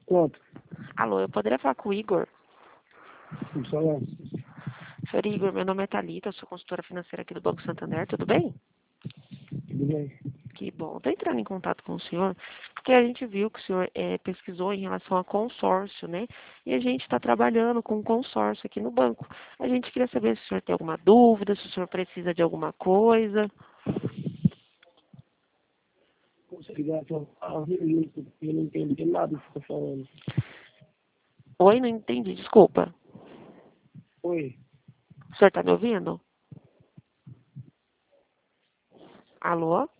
Quanto? Alô, eu poderia falar com o Igor? Vamos falar. Senhor Igor, meu nome é Thalita, eu sou consultora financeira aqui do Banco Santander, tudo bem? Tudo bem? Que bom. Estou entrando em contato com o senhor, porque a gente viu que o senhor pesquisou em relação a consórcio, né? E a gente está trabalhando com consórcio aqui no banco. A gente queria saber se o senhor tem alguma dúvida, se o senhor precisa de alguma coisa. Consegui dar a tua palavra, eu não entendi nada do que você está falando. Oi, não entendi, desculpa. Oi, O senhor está me ouvindo? Alô?